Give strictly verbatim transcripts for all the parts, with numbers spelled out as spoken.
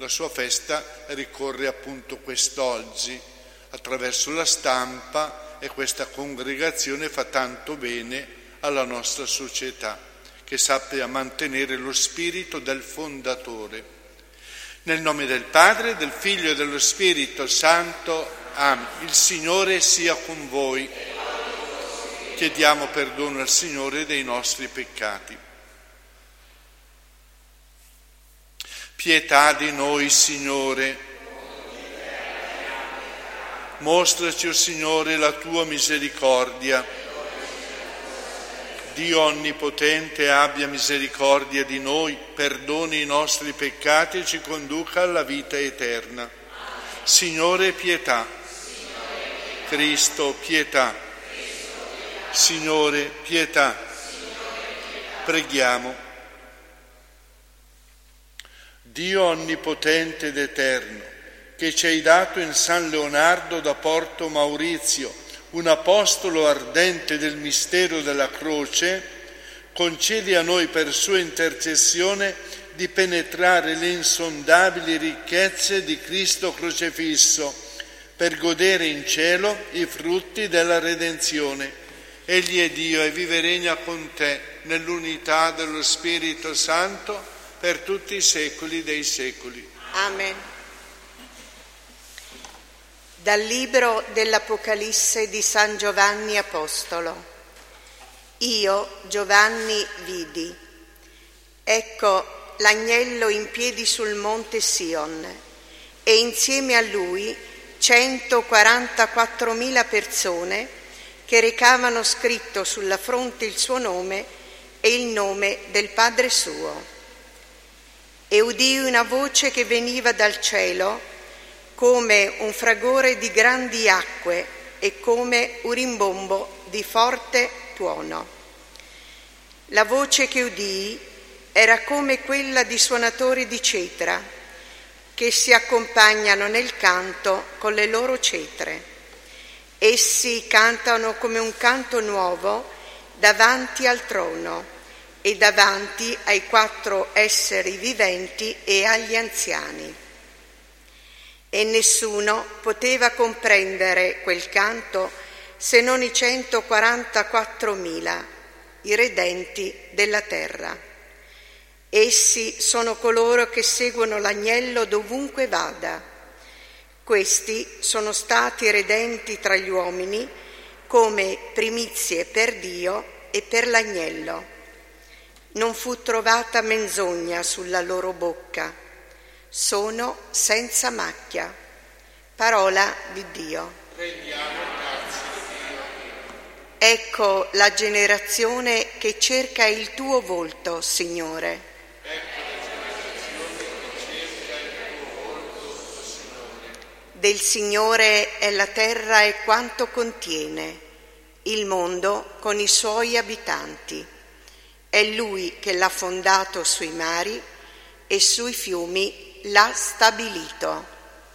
La sua festa ricorre appunto quest'oggi attraverso la stampa, e questa congregazione fa tanto bene alla nostra società, che sappia mantenere lo spirito del fondatore. Nel nome del Padre, del Figlio e dello Spirito Santo. Amen. Il Signore sia con voi. Chiediamo perdono al Signore dei nostri peccati. Pietà di noi, Signore. Mostraci, o Signore, la tua misericordia. Dio Onnipotente abbia misericordia di noi, perdoni i nostri peccati e ci conduca alla vita eterna. Signore, pietà. Cristo, pietà. Signore, pietà. Preghiamo. Dio Onnipotente ed Eterno, che ci hai dato in San Leonardo da Porto Maurizio, un apostolo ardente del mistero della croce, concedi a noi per sua intercessione di penetrare le insondabili ricchezze di Cristo crocifisso, per godere in cielo i frutti della redenzione. Egli è Dio e vive e regna con te nell'unità dello Spirito Santo per tutti i secoli dei secoli. Amen. Dal libro dell'Apocalisse di San Giovanni Apostolo. Io, Giovanni, vidi. Ecco l'agnello in piedi sul monte Sion, e insieme a lui centoquarantaquattromila persone che recavano scritto sulla fronte il suo nome e il nome del Padre suo. E udii una voce che veniva dal cielo come un fragore di grandi acque e come un rimbombo di forte tuono. La voce che udii era come quella di suonatori di cetra che si accompagnano nel canto con le loro cetre. Essi cantano come un canto nuovo davanti al trono e davanti ai quattro esseri viventi e agli anziani. E nessuno poteva comprendere quel canto se non i centoquarantaquattromila, i redenti della terra. Essi sono coloro che seguono l'agnello dovunque vada. Questi sono stati redenti tra gli uomini come primizie per Dio e per l'agnello. Non fu trovata menzogna sulla loro bocca. Sono senza macchia. Parola di Dio. Prendiamo grazie Dio. Ecco la generazione che cerca il tuo volto, Signore. Ecco la generazione che cerca il tuo volto, Signore. Del Signore è la terra e quanto contiene, il mondo con i suoi abitanti. È Lui che l'ha fondato sui mari e sui fiumi l'ha stabilito.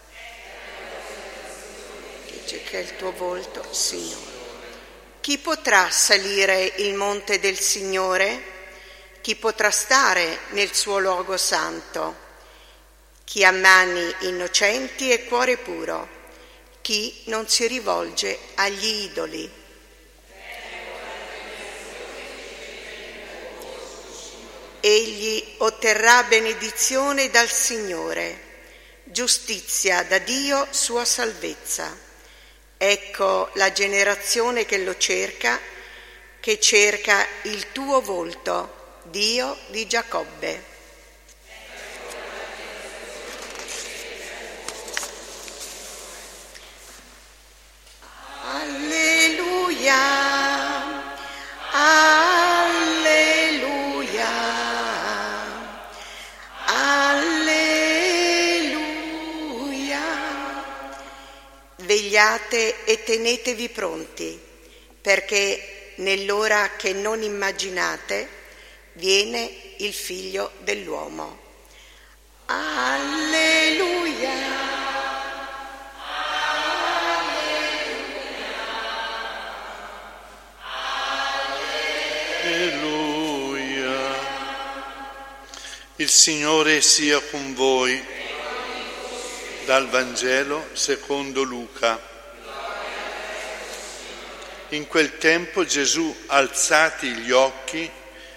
Che cerca il tuo volto, Signore. Chi potrà salire il monte del Signore? Chi potrà stare nel suo luogo santo? Chi ha mani innocenti e cuore puro? Chi non si rivolge agli idoli? Egli otterrà benedizione dal Signore, giustizia da Dio sua salvezza. Ecco la generazione che lo cerca, che cerca il tuo volto, Dio di Giacobbe. Alleluia, alleluia, alleluia. Vegliate e tenetevi pronti, perché nell'ora che non immaginate viene il Figlio dell'uomo. Alleluia. Alleluia. Il Signore sia con voi. Dal Vangelo secondo Luca. In quel tempo Gesù, alzati gli occhi,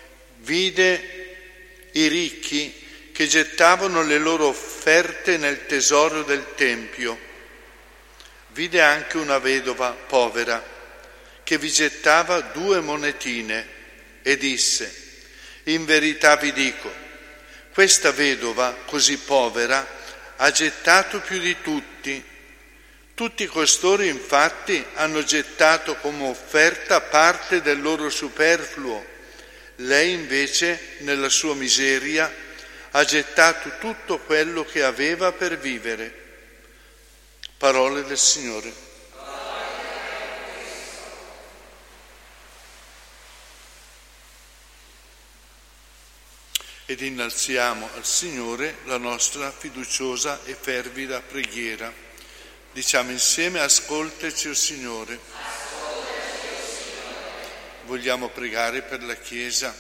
vide i ricchi che gettavano le loro offerte nel tesoro del Tempio. Vide anche una vedova povera che vi gettava due monetine e disse: in verità vi dico, questa vedova così povera ha gettato più di tutti. Tutti costoro infatti hanno gettato come offerta parte del loro superfluo. Lei invece, nella sua miseria, ha gettato tutto quello che aveva per vivere. Parole del Signore. Ed innalziamo al Signore la nostra fiduciosa e fervida preghiera. Diciamo insieme: ascoltaci, o Signore. Ascoltaci, o Signore. Vogliamo pregare per la Chiesa,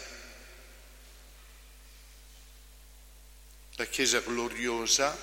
la Chiesa gloriosa,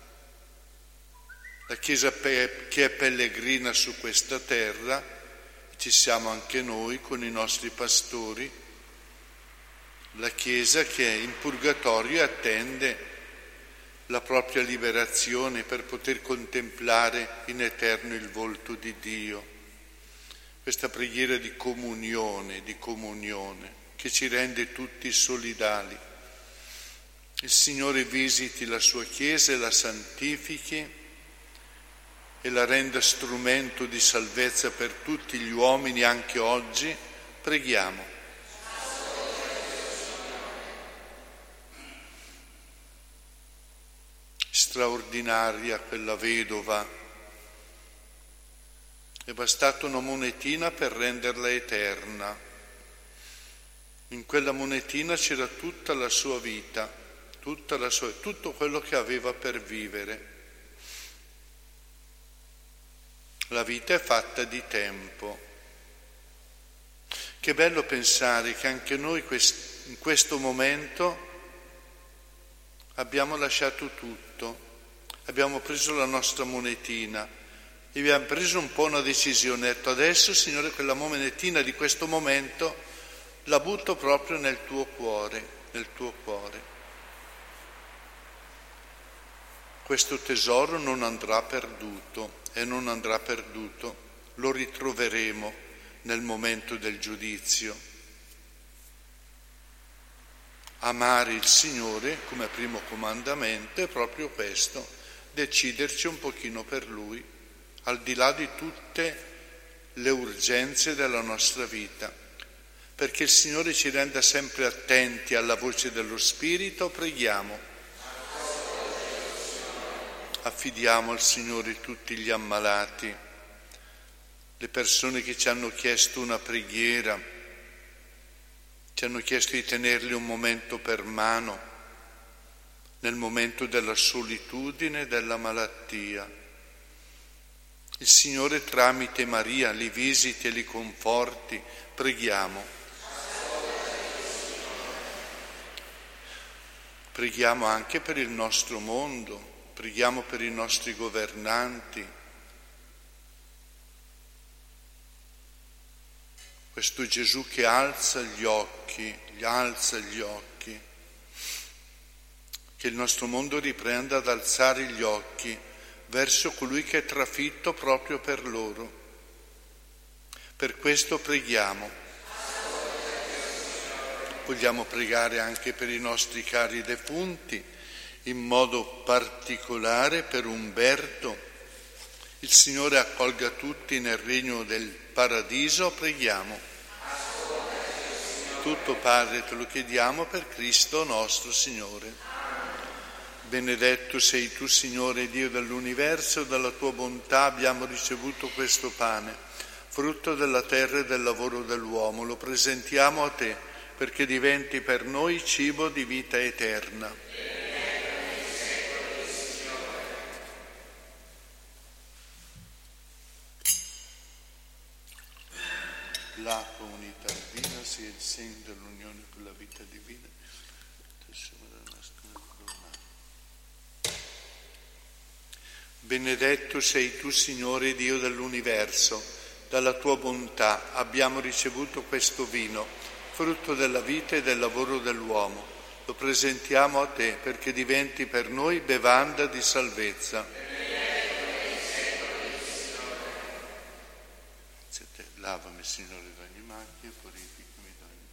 la Chiesa che è pellegrina su questa terra. Ci siamo anche noi con i nostri pastori. La Chiesa che è in purgatorio e attende la propria liberazione per poter contemplare in eterno il volto di Dio. Questa preghiera di comunione, di comunione, che ci rende tutti solidali. Il Signore visiti la sua Chiesa e la santifichi e la renda strumento di salvezza per tutti gli uomini anche oggi. Preghiamo. Straordinaria quella vedova, è bastata una monetina per renderla eterna. In quella monetina c'era tutta la sua vita, tutta la sua, tutto quello che aveva per vivere. La vita è fatta di tempo. Che bello pensare che anche noi in questo momento abbiamo lasciato tutto, abbiamo preso la nostra monetina e abbiamo preso un po' una decisione, ho detto: adesso, Signore, quella monetina di questo momento la butto proprio nel tuo cuore, nel tuo cuore. Questo tesoro non andrà perduto e non andrà perduto, lo ritroveremo nel momento del giudizio. Amare il Signore come primo comandamento è proprio questo, deciderci un pochino per Lui, al di là di tutte le urgenze della nostra vita, perché il Signore ci renda sempre attenti alla voce dello Spirito. Preghiamo. Affidiamo al Signore tutti gli ammalati, le persone che ci hanno chiesto una preghiera, ci hanno chiesto di tenerli un momento per mano, nel momento della solitudine e della malattia. Il Signore tramite Maria li visiti e li conforti. Preghiamo. Preghiamo anche per il nostro mondo, preghiamo per i nostri governanti. Questo Gesù che alza gli occhi, gli alza gli occhi, che il nostro mondo riprenda ad alzare gli occhi verso colui che è trafitto proprio per loro. Per questo preghiamo. Vogliamo pregare anche per i nostri cari defunti, in modo particolare per Umberto. Il Signore accolga tutti nel regno del paradiso. Preghiamo. Tutto, Padre, te lo chiediamo per Cristo nostro Signore. Benedetto sei tu, Signore Dio dell'universo, dalla tua bontà abbiamo ricevuto questo pane, frutto della terra e del lavoro dell'uomo. Lo presentiamo a te perché diventi per noi cibo di vita eterna. La comunità divina sia il segno dell'unione con la vita divina. Benedetto sei tu, Signore Dio dell'universo. Dalla tua bontà abbiamo ricevuto questo vino, frutto della vita e del lavoro dell'uomo. Lo presentiamo a te perché diventi per noi bevanda di salvezza. Lavami, Signore, da ogni macchia e purificami da ogni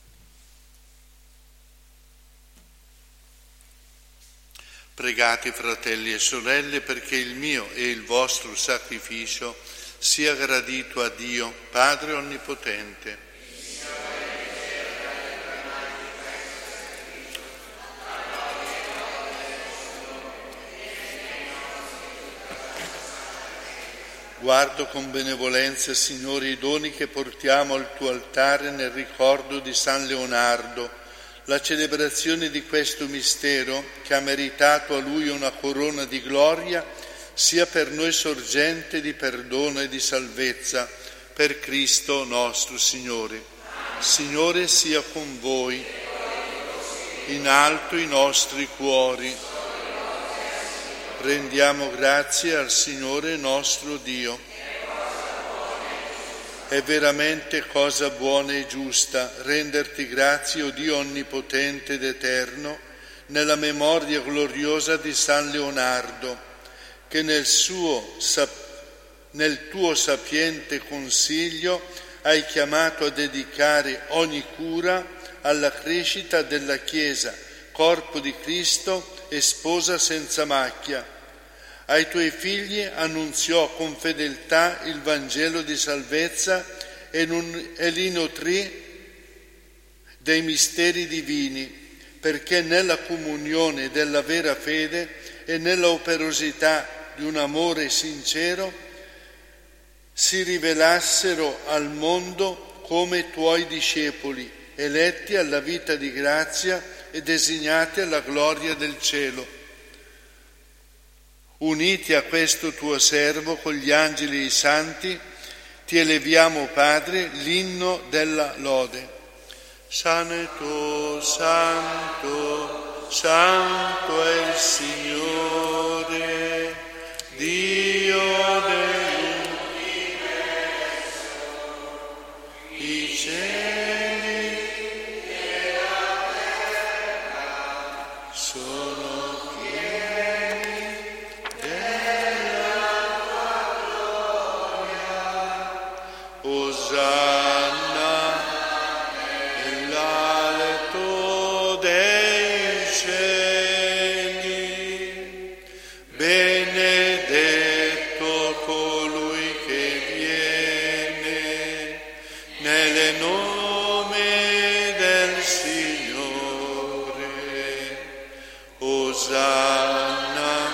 peccato. Pregate, fratelli e sorelle, perché il mio e il vostro sacrificio sia gradito a Dio, Padre Onnipotente. Guardo con benevolenza, Signore, i doni che portiamo al tuo altare nel ricordo di San Leonardo, la celebrazione di questo mistero che ha meritato a lui una corona di gloria, sia per noi sorgente di perdono e di salvezza, per Cristo nostro Signore. Signore sia con voi, in alto i nostri cuori. Rendiamo grazie al Signore nostro Dio. È veramente cosa buona e giusta renderti grazie, o Dio onnipotente ed eterno, nella memoria gloriosa di San Leonardo, che nel, suo, nel tuo sapiente consiglio hai chiamato a dedicare ogni cura alla crescita della Chiesa, corpo di Cristo e sposa senza macchia. Ai tuoi figli annunziò con fedeltà il Vangelo di salvezza e, non, e li nutrì dei misteri divini, perché nella comunione della vera fede e nella operosità di un amore sincero si rivelassero al mondo come tuoi discepoli, eletti alla vita di grazia e designati alla gloria del cielo. Uniti a questo tuo servo con gli angeli e i santi, ti eleviamo, Padre, l'inno della lode. Santo, santo, santo è il Signore, Dio dell'universo. I cieli e la terra sono pieni della tua gloria. Osanna nell'alto dei cieli. Benedetto colui che viene nel nome del Signore. Osanna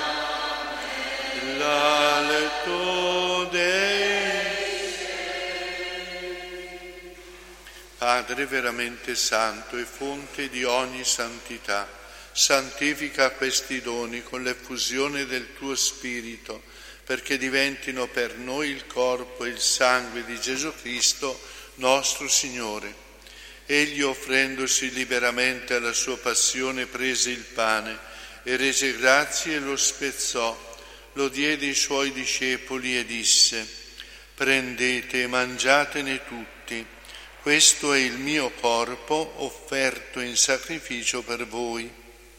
nell'alto dei cieli. Padre veramente santo e fonte di ogni santità, santifica questi doni con l'effusione del tuo Spirito, perché diventino per noi il corpo e il sangue di Gesù Cristo, nostro Signore. Egli, offrendosi liberamente alla sua passione, prese il pane e rese grazie e lo spezzò, lo diede ai suoi discepoli e disse: prendete e mangiatene tutti, questo è il mio corpo offerto in sacrificio per voi.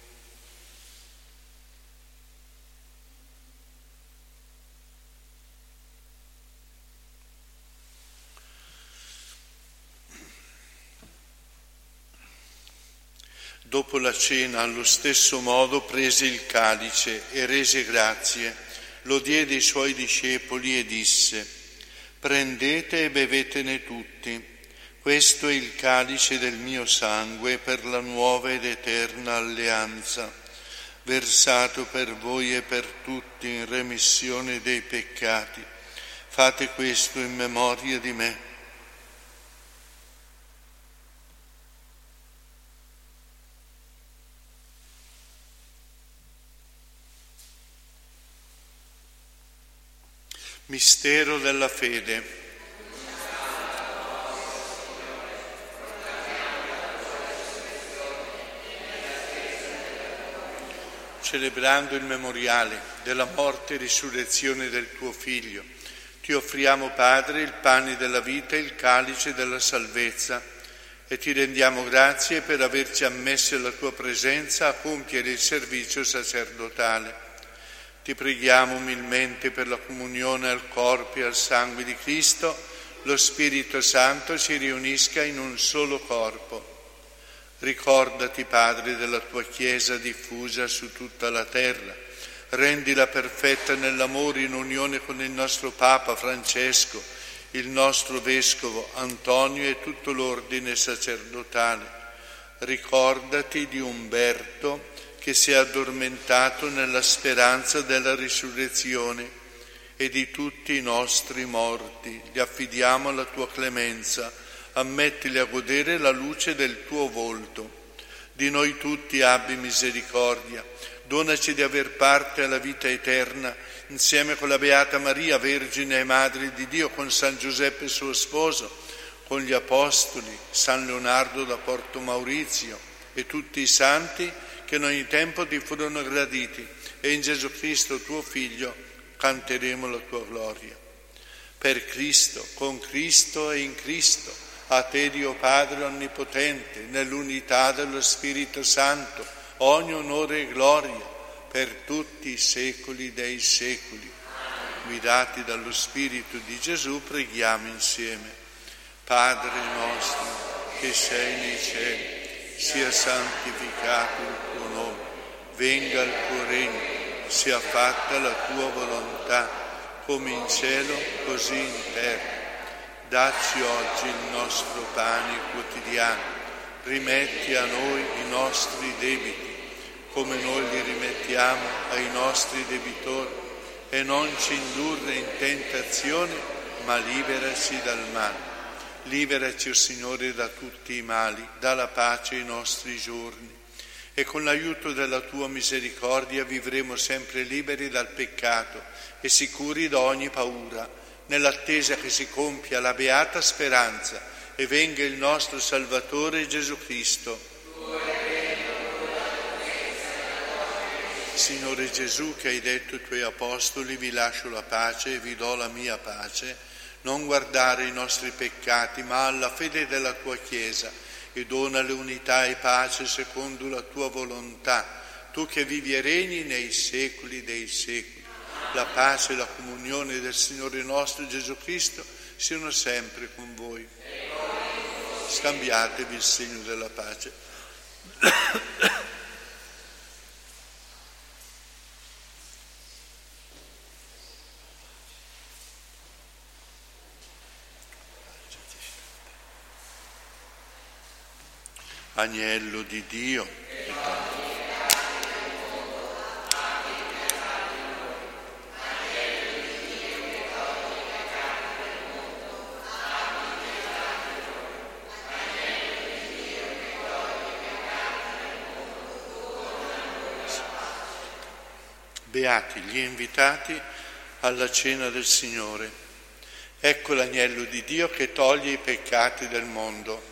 Dopo la cena, allo stesso modo, prese il calice e rese grazie, lo diede ai suoi discepoli e disse: prendete e bevetene tutti, questo è il calice del mio sangue per la nuova ed eterna alleanza, versato per voi e per tutti in remissione dei peccati. Fate questo in memoria di me. Mistero della fede. celebrando il memoriale della morte e risurrezione del tuo Figlio, ti offriamo, Padre, il pane della vita e il calice della salvezza e ti rendiamo grazie per averci ammessi alla tua presenza a compiere il servizio sacerdotale. Ti preghiamo umilmente per la comunione al corpo e al sangue di Cristo, lo Spirito Santo ci riunisca in un solo corpo. Ricordati, Padre, della tua Chiesa diffusa su tutta la terra. Rendila perfetta nell'amore in unione con il nostro Papa Francesco, il nostro Vescovo Antonio e tutto l'ordine sacerdotale. Ricordati di Umberto che si è addormentato nella speranza della risurrezione e di tutti i nostri morti. Li affidiamo alla tua clemenza. Ammettili a godere la luce del tuo volto. Di noi tutti abbi misericordia, donaci di aver parte alla vita eterna, insieme con la Beata Maria, Vergine e Madre di Dio, con San Giuseppe suo sposo, con gli Apostoli, San Leonardo da Porto Maurizio e tutti i santi che in ogni tempo ti furono graditi, e in Gesù Cristo tuo Figlio canteremo la tua gloria. Per Cristo, con Cristo e in Cristo, a te Dio Padre Onnipotente, nell'unità dello Spirito Santo, ogni onore e gloria per tutti i secoli dei secoli. Guidati dallo Spirito di Gesù, preghiamo insieme. Padre nostro, che sei nei cieli, sia santificato il tuo nome, venga il tuo regno, sia fatta la tua volontà, come in cielo, così in terra. Dacci oggi il nostro pane quotidiano, rimetti a noi i nostri debiti, come noi li rimettiamo ai nostri debitori, e non ci indurre in tentazione, ma liberaci dal male. Liberaci, o Signore, da tutti i mali, dà la pace ai nostri giorni, e con l'aiuto della tua misericordia vivremo sempre liberi dal peccato e sicuri da ogni paura, nell'attesa che si compia la beata speranza e venga il nostro Salvatore Gesù Cristo. Signore Gesù, che hai detto ai tuoi apostoli, vi lascio la pace e vi do la mia pace, non guardare i nostri peccati, ma alla fede della tua Chiesa, e donale unità e pace secondo la tua volontà, tu che vivi e regni nei secoli dei secoli. La pace e la comunione del Signore nostro Gesù Cristo siano sempre con voi. Scambiatevi il segno della pace. Agnello di Dio. Beati gli invitati alla cena del Signore. Ecco l'agnello di Dio che toglie i peccati del mondo.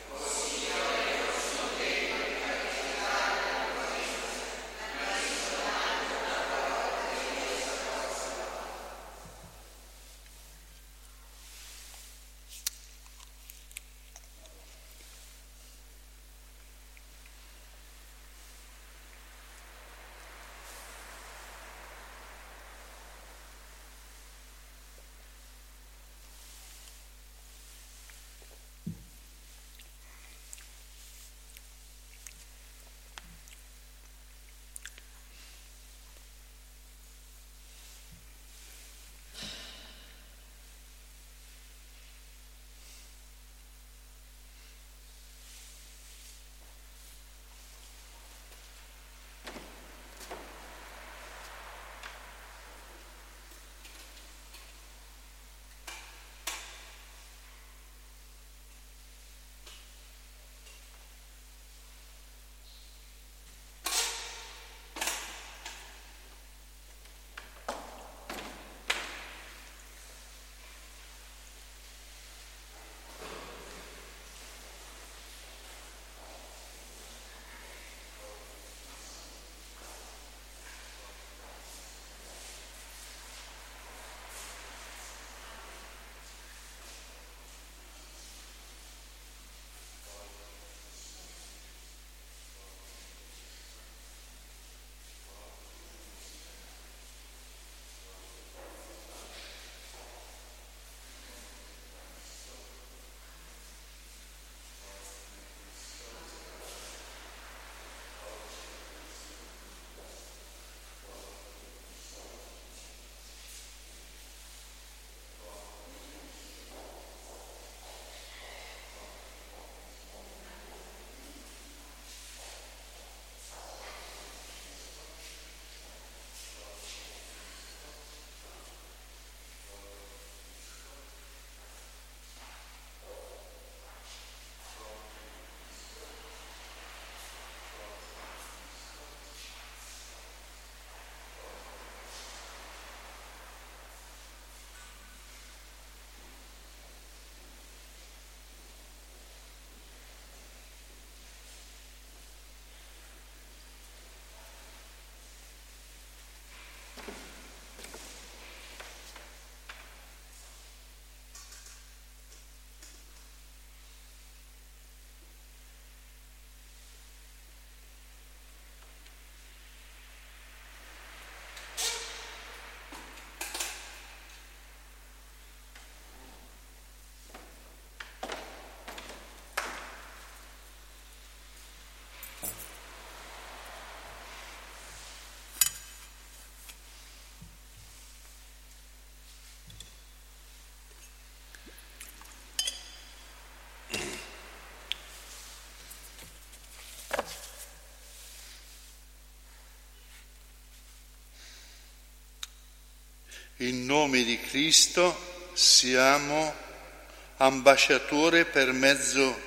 In nome di Cristo siamo ambasciatore per mezzo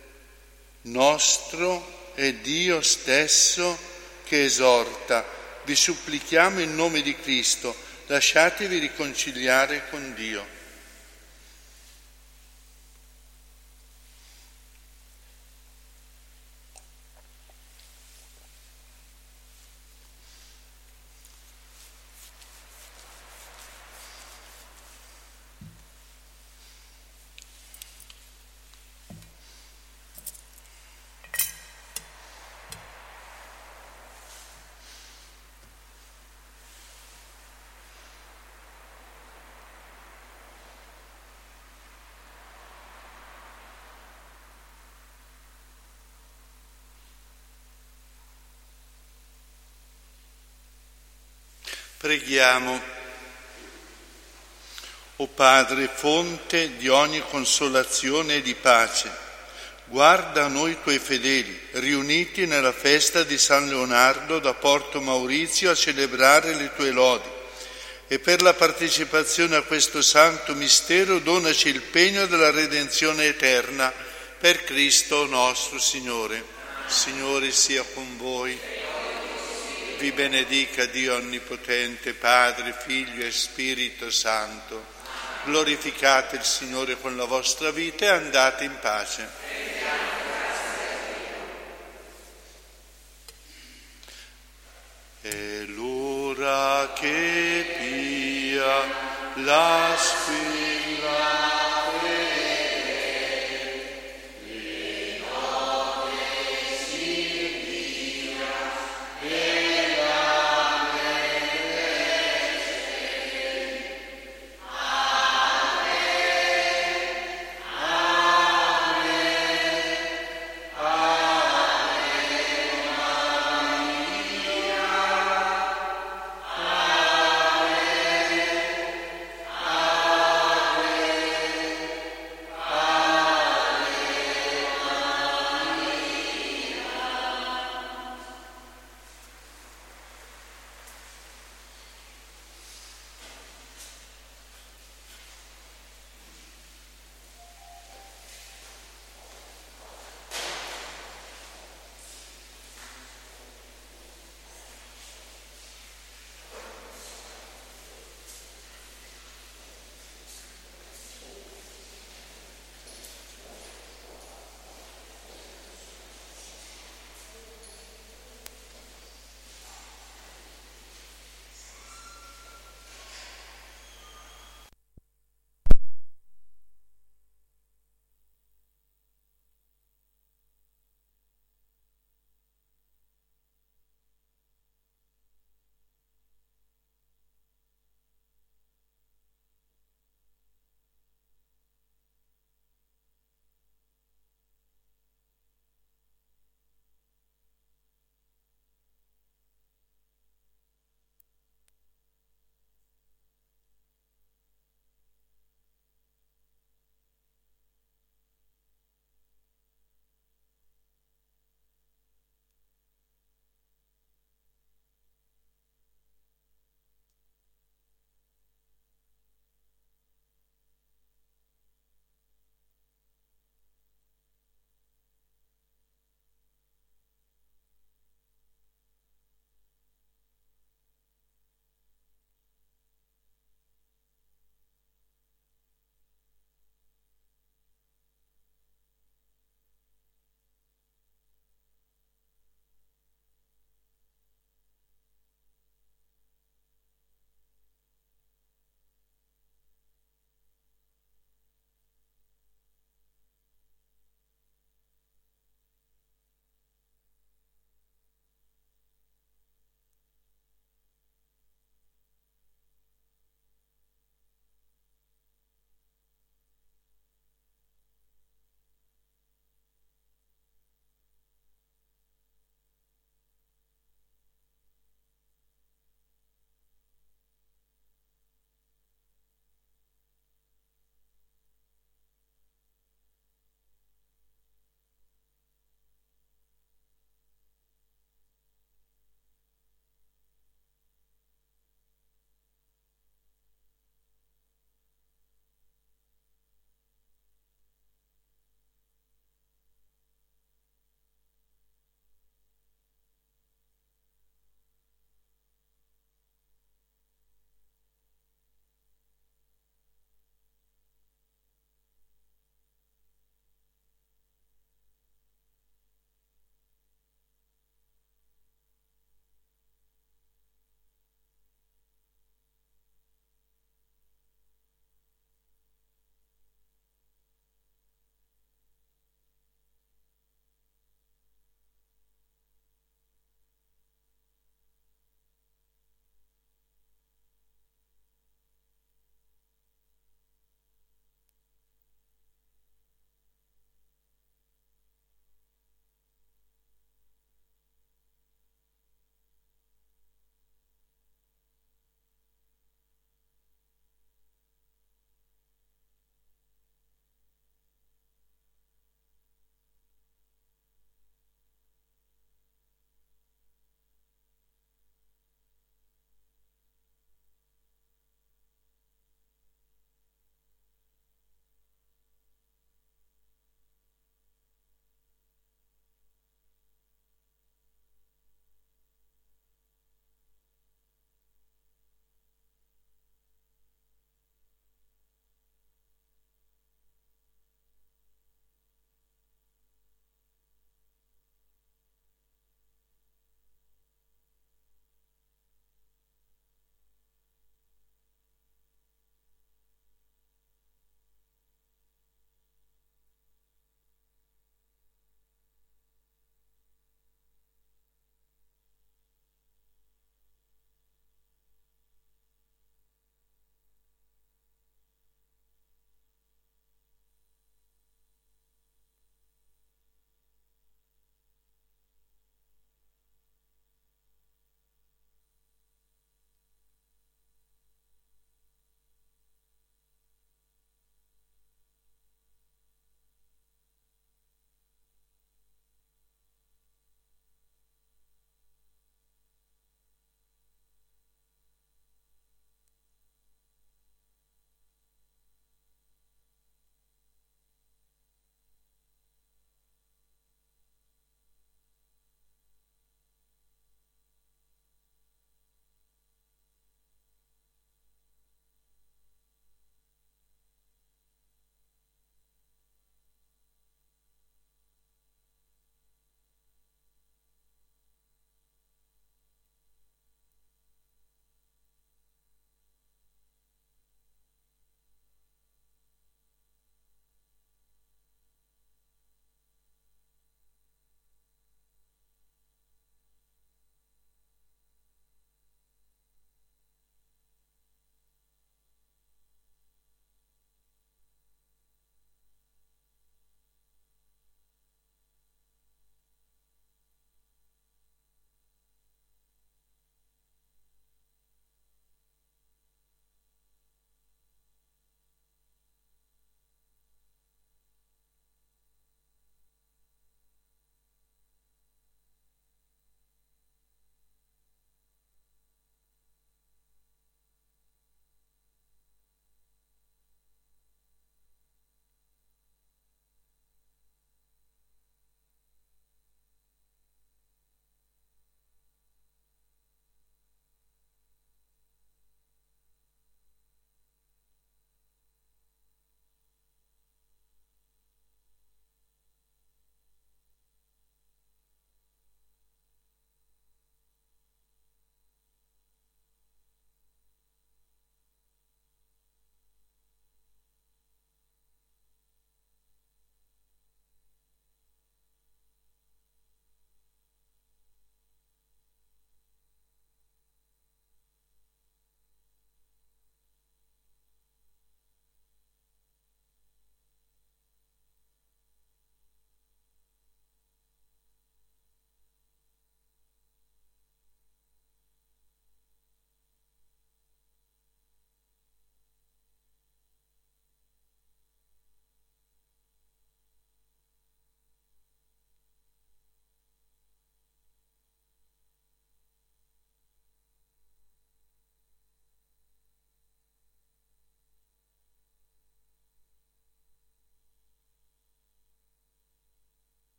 nostro e Dio stesso che esorta. Vi supplichiamo in nome di Cristo, lasciatevi riconciliare con Dio. Preghiamo. O Padre, fonte di ogni consolazione e di pace, guarda noi tuoi fedeli, riuniti nella festa di San Leonardo da Porto Maurizio a celebrare le tue lodi, e per la partecipazione a questo santo mistero donaci il pegno della redenzione eterna per Cristo nostro Signore. Signore sia con voi. Vi benedica Dio Onnipotente, Padre, Figlio e Spirito Santo. Glorificate il Signore con la vostra vita e andate in pace. È l'ora che pia la spirito